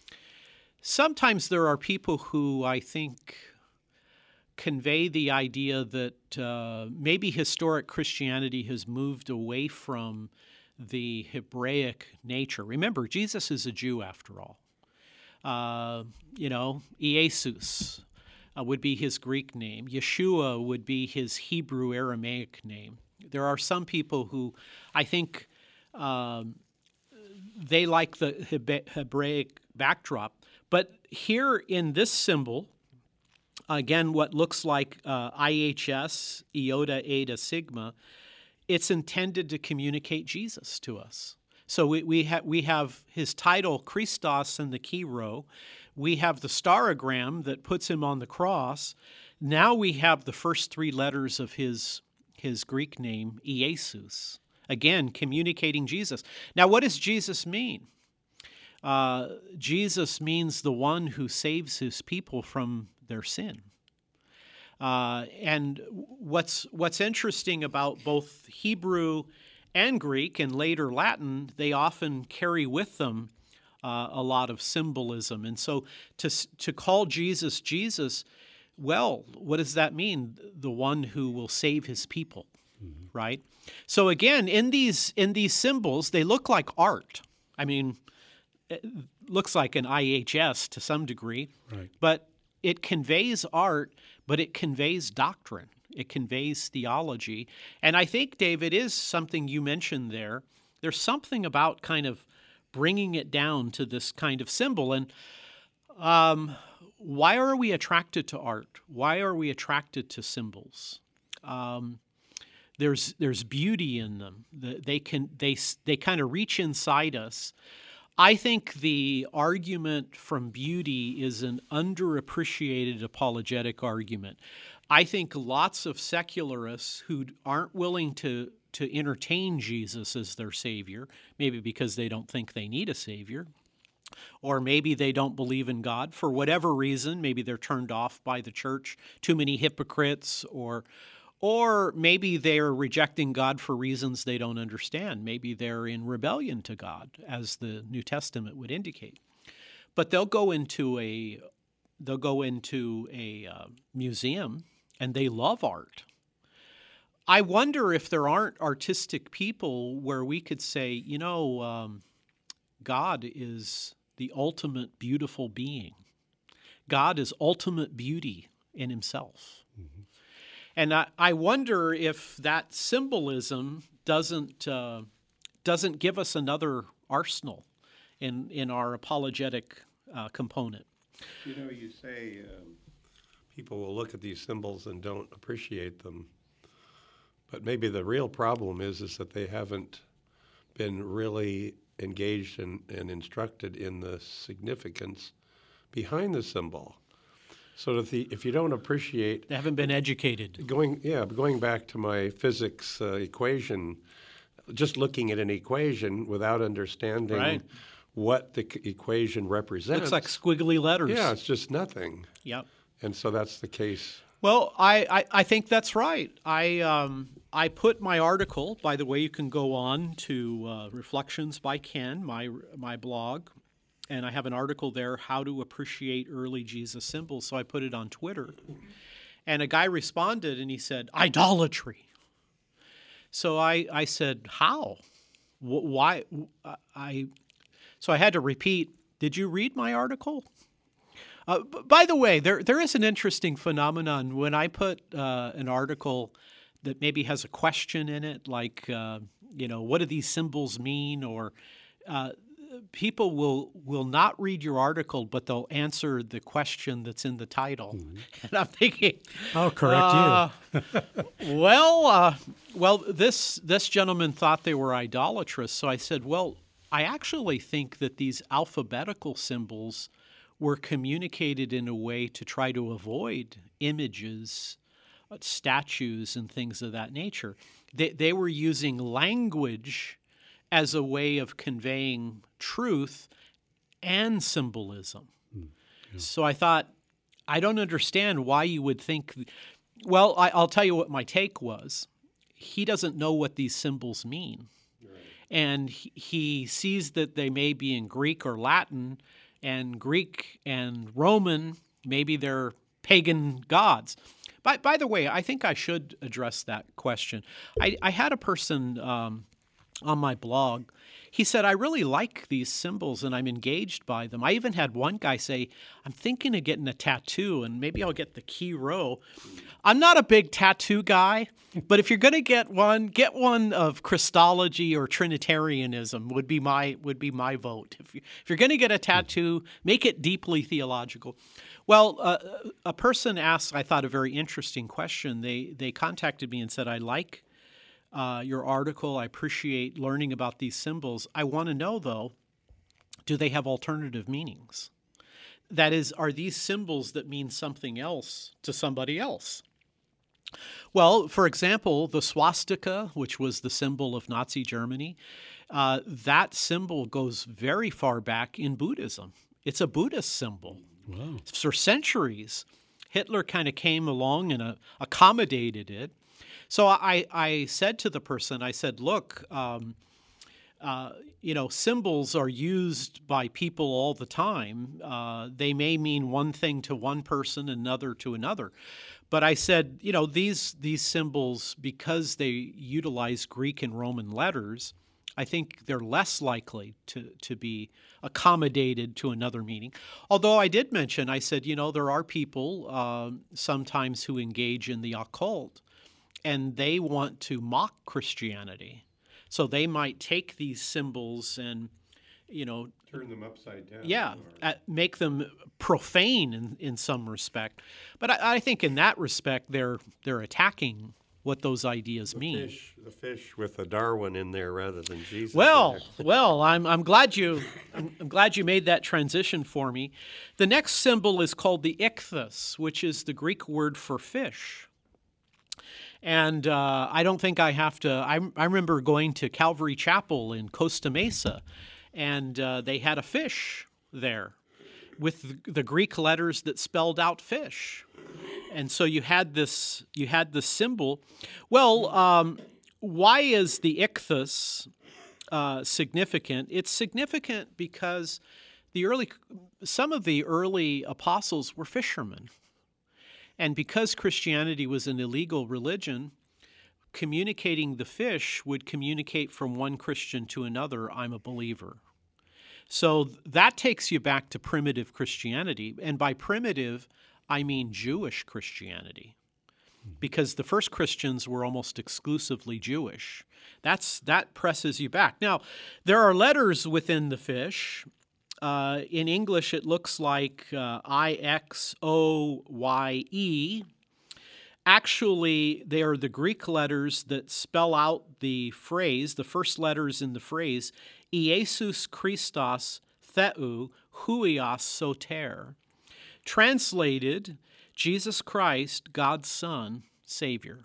S2: sometimes there are people who I think convey the idea that uh, maybe historic Christianity has moved away from the Hebraic nature. Remember, Jesus is a Jew after all. Uh, you know, Iesus uh, would be his Greek name. Yeshua would be his Hebrew Aramaic name. There are some people who I think um, they like the Hebraic backdrop. But here in this symbol, again, what looks like uh, I H S, Iota, Eta, Sigma, it's intended to communicate Jesus to us. So we we, ha- we have his title, Christos, in the key row. We have the starogram that puts him on the cross. Now we have the first three letters of his, his Greek name, Iesus, again, communicating Jesus. Now, what does Jesus mean? Uh, Jesus means the one who saves his people from their sin. Uh, and what's what's interesting about both Hebrew and Greek, and later Latin, they often carry with them uh, a lot of symbolism. And so to to call Jesus Jesus, well, what does that mean? The one who will save his people, mm-hmm. right? So again, in these in these symbols, they look like art. I mean, it looks like an I H S to some degree,
S1: right.
S2: But it conveys art, but it conveys doctrine. It conveys theology. And I think, Dave, it is something you mentioned there. There's something about kind of bringing it down to this kind of symbol. And um, why are we attracted to art? Why are we attracted to symbols? Um, there's there's beauty in them. They can they they kind of reach inside us. I think the argument from beauty is an underappreciated apologetic argument. I think lots of secularists who aren't willing to, to entertain Jesus as their Savior, maybe because they don't think they need a Savior, Or maybe they don't believe in God for whatever reason. Maybe they're turned off by the church, too many hypocrites, or or maybe they're rejecting God for reasons they don't understand. Maybe they're in rebellion to God, as the New Testament would indicate. But they'll go into a they'll go into a uh, museum and they love art. I wonder if there aren't artistic people where we could say, you know, um, God is the ultimate beautiful being. God is ultimate beauty in himself. Mm-hmm. And I, I wonder if that symbolism doesn't uh, doesn't give us another arsenal in, in our apologetic uh, component.
S3: You know, you say um, people will look at these symbols and don't appreciate them. But maybe the real problem is, is that they haven't been really engaged and, and instructed in the significance behind the symbol. So that the, if you don't appreciate...
S2: They haven't been educated.
S3: Going, yeah, going back to my physics uh, equation, just looking at an equation without understanding
S2: right.
S3: what the c- equation represents.
S2: Looks like squiggly letters.
S3: Yeah, it's just nothing.
S2: Yep.
S3: And so that's the case.
S2: Well, I, I, I think that's right. I um, I put my article, by the way, you can go on to uh, Reflections by Ken, my my blog, and I have an article there, How to Appreciate Early Jesus Symbols. So I put it on Twitter. And a guy responded and he said, idolatry. So I, I said, how? Why? I So I had to repeat, did you read my article? Uh, b- by the way, there there is an interesting phenomenon when I put uh, an article that maybe has a question in it, like, uh, you know, what do these symbols mean? Or uh, people will will not read your article, but they'll answer the question that's in the title. Mm-hmm. And I'm thinking,
S1: I'll correct
S2: uh, you. well, uh, well, this this gentleman thought they were idolatrous, so I said, well, I actually think that these alphabetical symbols were communicated in a way to try to avoid images, uh, statues, and things of that nature. They, they were using language as a way of conveying truth and symbolism. Mm, yeah. So I thought, I don't understand why you would think... Well, I, I'll tell you what my take was. He doesn't know what these symbols mean. Right. And he, he sees that they may be in Greek or Latin, and Greek and Roman, maybe they're pagan gods. By, by the way, I think I should address that question. I, I had a person um, on my blog. He said, I really like these symbols and I'm engaged by them. I even had one guy say, I'm thinking of getting a tattoo and maybe I'll get the Key Rho. I'm not a big tattoo guy, but if you're going to get one, get one of Christology or Trinitarianism would be my would be my vote. If, you, if you're going to get a tattoo, make it deeply theological. Well, uh, a person asked, I thought, a very interesting question. They they contacted me and said, I like uh, your article. I appreciate learning about these symbols. I want to know, though, do they have alternative meanings? That is, are these symbols that mean something else to somebody else? Well, for example, the swastika, which was the symbol of Nazi Germany, uh, that symbol goes very far back in Buddhism. It's a Buddhist symbol. Wow. For centuries, Hitler kind of came along and uh, accommodated it. So I, I said to the person, I said, look, um, uh, you know, symbols are used by people all the time. Uh, they may mean one thing to one person, another to another. But I said, you know, these these symbols, because they utilize Greek and Roman letters, I think they're less likely to, to be accommodated to another meaning. Although I did mention, I said, you know, there are people uh, sometimes who engage in the occult, and they want to mock Christianity. So they might take these symbols and, you know,
S3: turn them upside down.
S2: Yeah,
S3: or...
S2: uh, make them profane in, in some respect. But I, I think in that respect, they're they're attacking what those ideas
S3: the
S2: mean.
S3: Fish, the fish with a Darwin in there rather than Jesus.
S2: Well, well, I'm I'm glad you I'm, I'm glad you made that transition for me. The next symbol is called the ichthys, which is the Greek word for fish. And uh, I don't think I have to. I, I remember going to Calvary Chapel in Costa Mesa, and uh, they had a fish there with the Greek letters that spelled out fish. And so you had this you had this symbol. Well, um, why is the ichthus uh, significant? It's significant because the early some of the early apostles were fishermen. And because Christianity was an illegal religion, communicating the fish would communicate from one Christian to another, I'm a believer. So that takes you back to primitive Christianity. And by primitive, I mean Jewish Christianity, because the first Christians were almost exclusively Jewish. That's that presses you back. Now, there are letters within the fish. Uh, in English, it looks like uh, I X O Y E. Actually, they are the Greek letters that spell out the phrase, the first letters in the phrase, Iesus Christos Theou Huios Soter. Translated, Jesus Christ, God's Son, Savior.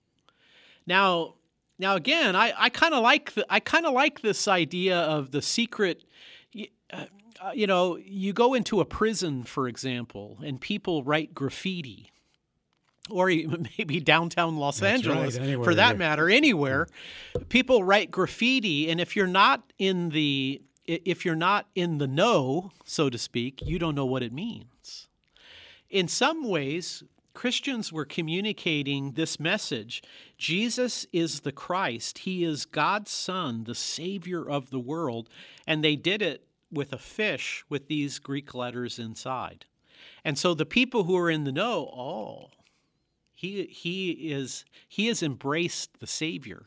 S2: Now, now again, I, I kind of like the, I kind of like this idea of the secret. Uh, you know, you go into a prison, for example, and people write graffiti, or maybe downtown Los
S1: That's
S2: Angeles,
S1: right,
S2: for that
S1: here.
S2: matter, anywhere. People write graffiti, and if you're not in the if you're not in the know, so to speak, you don't know what it means. In some ways, Christians were communicating this message. Jesus is the Christ. He is God's Son, the Savior of the world. And they did it with a fish with these Greek letters inside. And so the people who are in the know, oh, he he is he has embraced the Savior.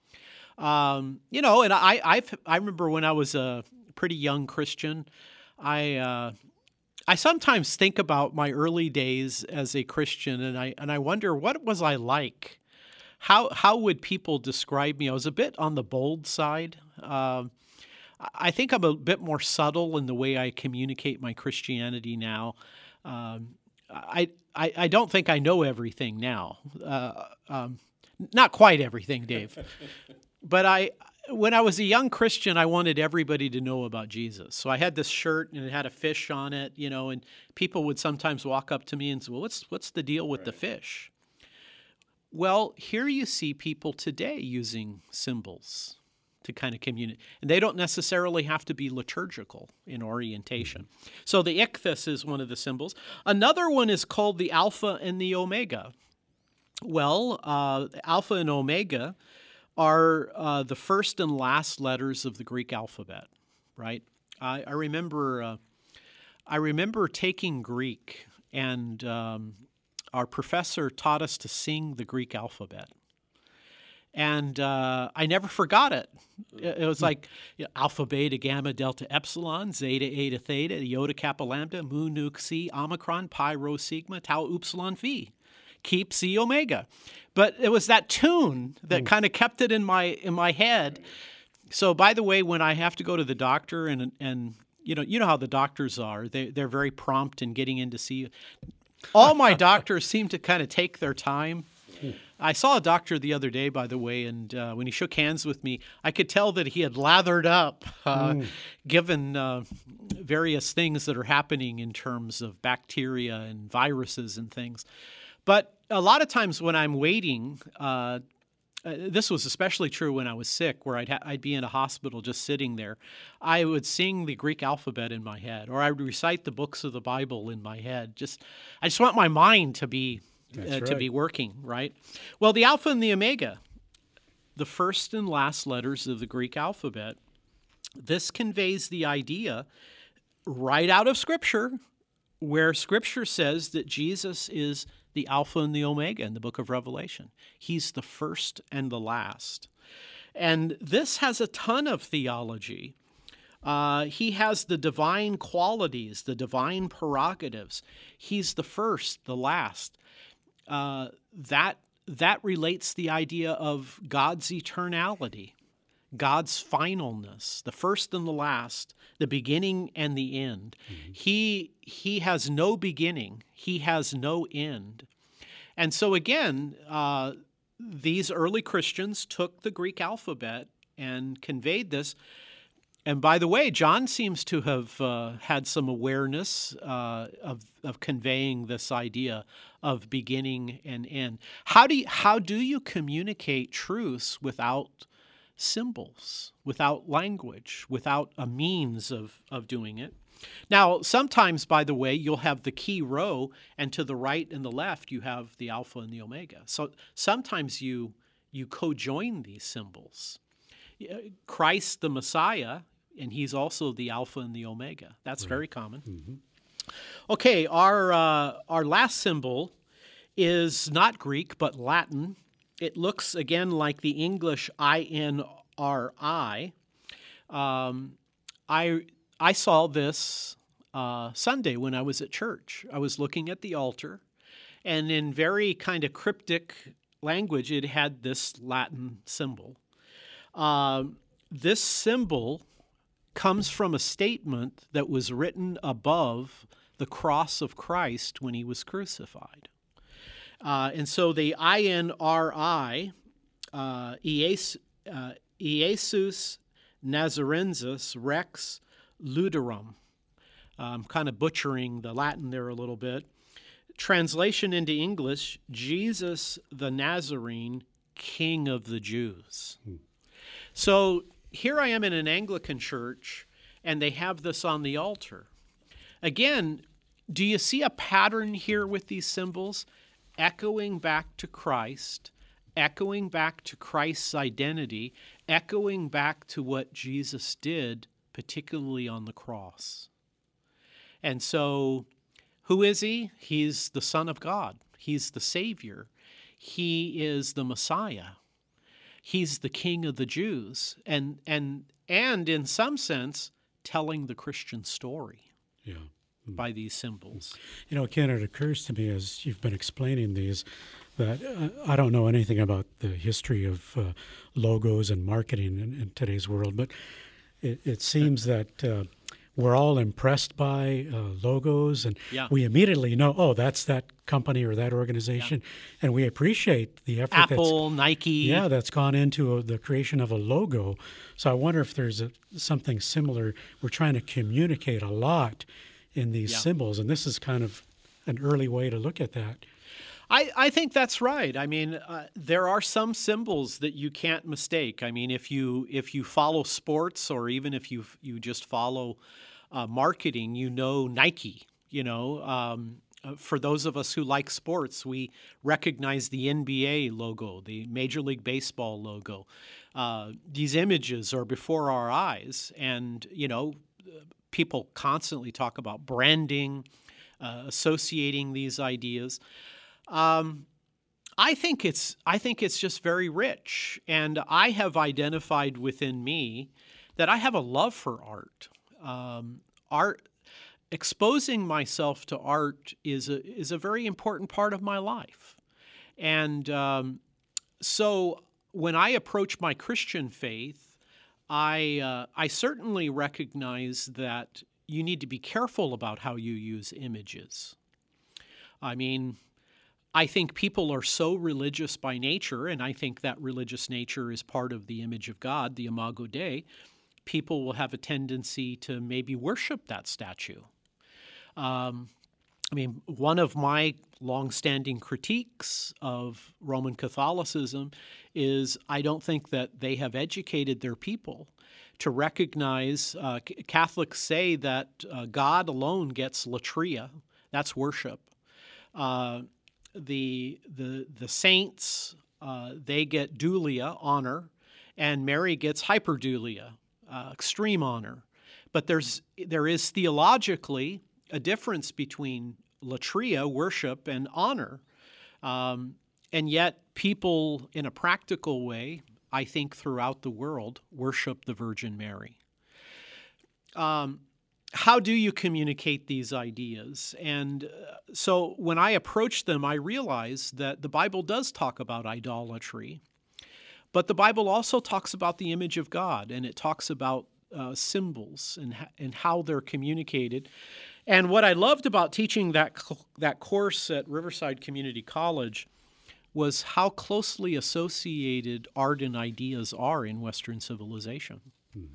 S2: Um, you know, and I I've, I remember when I was a pretty young Christian, I uh, I sometimes think about my early days as a Christian, and I and I wonder, what was I like? How how would people describe me? I was a bit on the bold side. Um, I think I'm a bit more subtle in the way I communicate my Christianity now. Um, I, I I don't think I know everything now. Uh, um, not quite everything, Dave. But I, when I was a young Christian, I wanted everybody to know about Jesus. So I had this shirt and it had a fish on it, you know, and people would sometimes walk up to me and say, well, what's, what's the deal with right. the fish? Well, here you see people today using symbols to kind of communicate. And they don't necessarily have to be liturgical in orientation. Mm-hmm. So the ichthus is one of the symbols. Another one is called the Alpha and the Omega. Well, uh, Alpha and Omega are uh, the first and last letters of the Greek alphabet, right? I, I remember uh, I remember taking Greek, and um, our professor taught us to sing the Greek alphabet. And uh, I never forgot it. It was like you know, alpha, beta, gamma, delta, epsilon, zeta, eta, theta, iota, kappa, lambda, mu, nu, xi, omicron, pi, rho, sigma, tau, upsilon, phi. Keep C omega. But it was that tune that mm. kind of kept it in my in my head. So by the way, when I have to go to the doctor and and you know you know how the doctors are, they they're very prompt in getting in to see you. All my doctors seem to kind of take their time. I saw a doctor the other day, by the way, and uh, when he shook hands with me, I could tell that he had lathered up, uh, mm. given uh, various things that are happening in terms of bacteria and viruses and things. But a lot of times when I'm waiting, uh, uh, this was especially true when I was sick, where I'd, ha- I'd be in a hospital just sitting there, I would sing the Greek alphabet in my head, or I would recite the books of the Bible in my head. Just, I just want my mind to be uh, right. to be working, right? Well, the Alpha and the Omega, the first and last letters of the Greek alphabet, this conveys the idea right out of Scripture, where Scripture says that Jesus is the Alpha and the Omega in the book of Revelation. He's the first and the last. And this has a ton of theology. Uh, he has the divine qualities, the divine prerogatives. He's the first, the last. Uh, that, that relates the idea of God's eternality, God's finalness, the first and the last, the beginning and the end. Mm-hmm. He, he has no beginning. He has no end. And so again, uh, these early Christians took the Greek alphabet and conveyed this. And by the way, John seems to have uh, had some awareness uh, of of conveying this idea of beginning and end. How do you, how do you communicate truths without symbols, without language, without a means of, of doing it? Now, sometimes, by the way, you'll have the key row, and to the right and the left, you have the Alpha and the Omega. So sometimes you you co-join these symbols. Christ, the Messiah, and he's also the Alpha and the Omega. That's right. Very common. Mm-hmm. Okay, our uh, our last symbol is not Greek, but Latin. It looks, again, like the English I N R I. Um, I... I saw this uh, Sunday when I was at church. I was looking at the altar, and in very kind of cryptic language, it had this Latin symbol. Uh, this symbol comes from a statement that was written above the cross of Christ when he was crucified. Uh, and so the I N R I, uh, Iesus Nazarensis Rex Luderum. I'm kind of butchering the Latin there a little bit. Translation into English, Jesus the Nazarene, King of the Jews. Hmm. So here I am in an Anglican church, and they have this on the altar. Again, do you see a pattern here with these symbols? Echoing back to Christ, echoing back to Christ's identity, echoing back to what Jesus did, particularly on the cross. And so, who is he? He's the Son of God. He's the Savior. He is the Messiah. He's the King of the Jews. And and and in some sense, telling the Christian story
S1: yeah.
S2: by these symbols.
S1: You know, Ken, it occurs to me as you've been explaining these that uh, I don't know anything about the history of uh, logos and marketing in, in today's world, but It, it seems that uh, we're all impressed by uh, logos, and
S2: yeah.
S1: we immediately know, oh, that's that company or that organization, yeah. and we appreciate the effort.
S2: Apple,
S1: that's,
S2: Nike.
S1: Yeah, that's gone into a, the creation of a logo. So I wonder if there's a, something similar. We're trying to communicate a lot in these
S2: yeah.
S1: symbols, and this is kind of an early way to look at that.
S2: I, I think that's right. I mean, uh, there are some symbols that you can't mistake. I mean, if you if you follow sports, or even if you you just follow uh, marketing, you know Nike. You know, um, for those of us who like sports, we recognize the N B A logo, the Major League Baseball logo. Uh, these images are before our eyes, and you know, people constantly talk about branding, uh, associating these ideas. Um, I think it's I think it's just very rich, and I have identified within me that I have a love for art. Um, art, exposing myself to art is a is a very important part of my life, and um, so when I approach my Christian faith, I uh, I certainly recognize that you need to be careful about how you use images. I mean, I think people are so religious by nature, and I think that religious nature is part of the image of God, the Imago Dei. People will have a tendency to maybe worship that statue. Um, I mean, one of my longstanding critiques of Roman Catholicism is I don't think that they have educated their people to recognize, uh, Catholics say that uh, God alone gets latria, that's worship. Uh, The the the saints, uh, they get dulia, honor, and Mary gets hyperdulia, uh, extreme honor. But there's there is theologically a difference between latria, worship, and honor. Um, and yet people, in a practical way, I think throughout the world, worship the Virgin Mary. Um, How do you communicate these ideas? And uh, so when I approach them, I realize that the Bible does talk about idolatry, but the Bible also talks about the image of God, and it talks about uh, symbols and, and how they're communicated. And what I loved about teaching that, that course at Riverside Community College was how closely associated art and ideas are in Western civilization. Mm-hmm.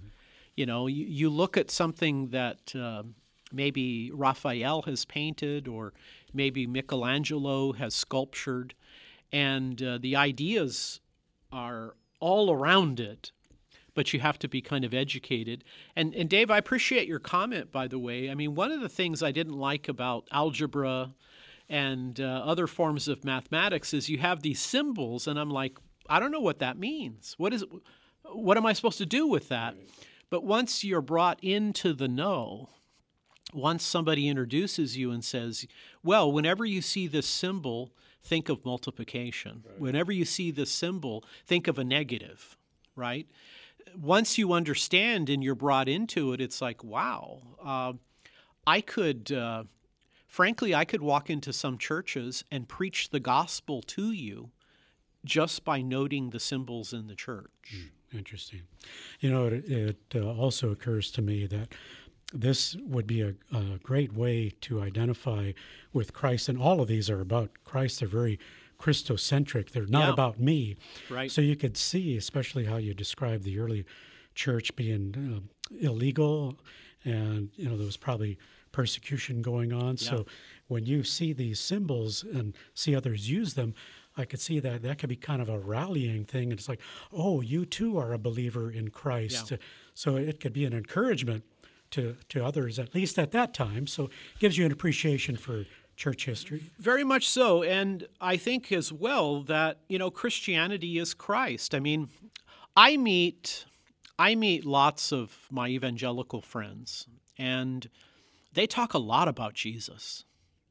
S2: You know, you, you look at something that uh, maybe Raphael has painted or maybe Michelangelo has sculptured, and uh, the ideas are all around it, but you have to be kind of educated. And, and Dave, I appreciate your comment, by the way. I mean, one of the things I didn't like about algebra and uh, other forms of mathematics is you have these symbols, and I'm like, I don't know what that means. What is it? What am I supposed to do with that? But once you're brought into the know, once somebody introduces you and says, well, whenever you see this symbol, think of multiplication. Right. Whenever you see this symbol, think of a negative, right? Once you understand and you're brought into it, it's like, wow, uh, I could, uh, frankly, I could walk into some churches and preach the gospel to you just by noting the symbols in the church.
S1: Mm. Interesting. You know, it, it uh, also occurs to me that this would be a, a great way to identify with Christ, and all of these are about Christ. They're very Christocentric. They're not
S2: yeah.
S1: about me.
S2: Right.
S1: So you could see, especially how you described the early church being uh, illegal, and, you know, there was probably persecution going on. Yeah. So when you see these symbols and see others use them, I could see that that could be kind of a rallying thing. And it's like, oh, you too are a believer in Christ.
S2: Yeah.
S1: So it could be an encouragement to, to others, at least at that time. So it gives you an appreciation for church history.
S2: Very much so. And I think as well that, you know, Christianity is Christ. I mean, I meet, I meet lots of my evangelical friends, and they talk a lot about Jesus.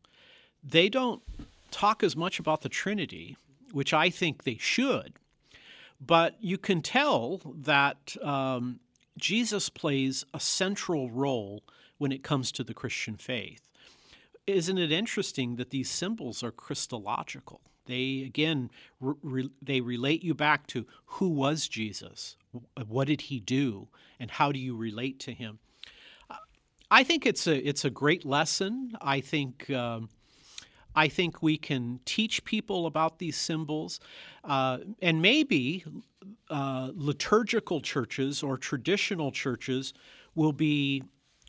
S2: They don't talk as much about the Trinity, which I think they should, but you can tell that um, Jesus plays a central role when it comes to the Christian faith. Isn't it interesting that these symbols are Christological? They, again, re- re- they relate you back to who was Jesus, what did he do, and how do you relate to him? I think it's a it's a great lesson. I think um, I think we can teach people about these symbols, uh, and maybe uh, liturgical churches or traditional churches will be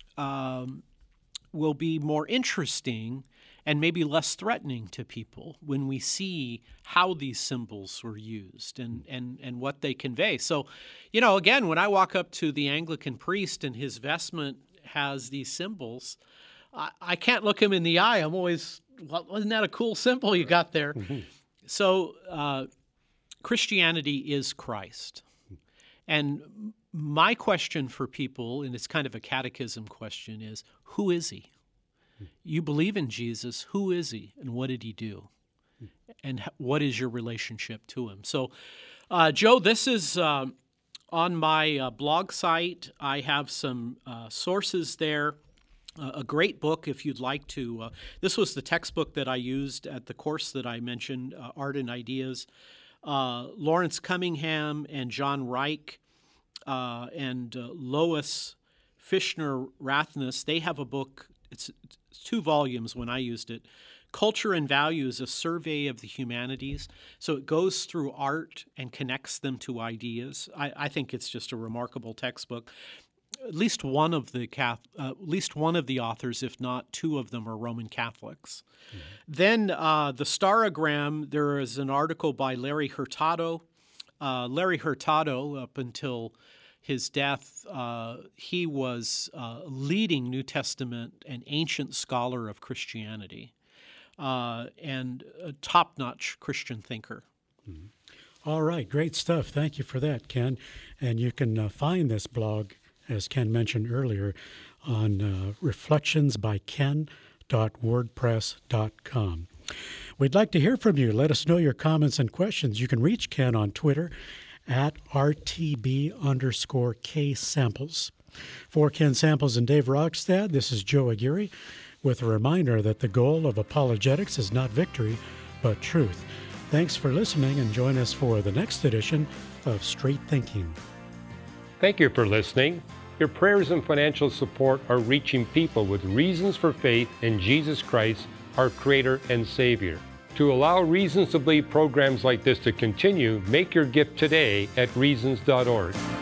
S2: um, will be more interesting and maybe less threatening to people when we see how these symbols were used and, and, and what they convey. So, you know, again, when I walk up to the Anglican priest and his vestment has these symbols, I, I can't look him in the eye. I'm always, well, wasn't that a cool symbol you got there? Mm-hmm. So uh, Christianity is Christ. And my question for people, and it's kind of a catechism question, is who is he? You believe in Jesus. Who is he, and what did he do? And what is your relationship to him? So, uh, Joe, this is uh, on my uh, blog site. I have some uh, sources there. Uh, a great book if you'd like to. Uh, this was the textbook that I used at the course that I mentioned, uh, Art and Ideas. Uh, Lawrence Cunningham and John Reich uh, and uh, Lois Fishner-Rathnes, they have a book. It's, it's two volumes when I used it. Culture and Values, a survey of the humanities. So it goes through art and connects them to ideas. I, I think it's just a remarkable textbook. At least one of the uh, at least one of the authors, if not two of them, are Roman Catholics. Mm-hmm. Then uh, the Starogram, there is an article by Larry Hurtado. Uh, Larry Hurtado, up until his death, uh, he was a leading New Testament and ancient scholar of Christianity, uh, and a top-notch Christian thinker.
S1: Mm-hmm. All right, great stuff. Thank you for that, Ken. And you can uh, find this blog, as Ken mentioned earlier, on uh, reflections by ken dot wordpress dot com. We'd like to hear from you. Let us know your comments and questions. You can reach Ken on Twitter at R T B underscore K Samples. For Ken Samples and Dave Rogstad, this is Joe Aguirre with a reminder that the goal of apologetics is not victory, but truth. Thanks for listening, and join us for the next edition of Straight Thinking.
S4: Thank you for listening. Your prayers and financial support are reaching people with reasons for faith in Jesus Christ, our Creator and Savior. To allow Reasons to Believe programs like this to continue, make your gift today at reasons dot org.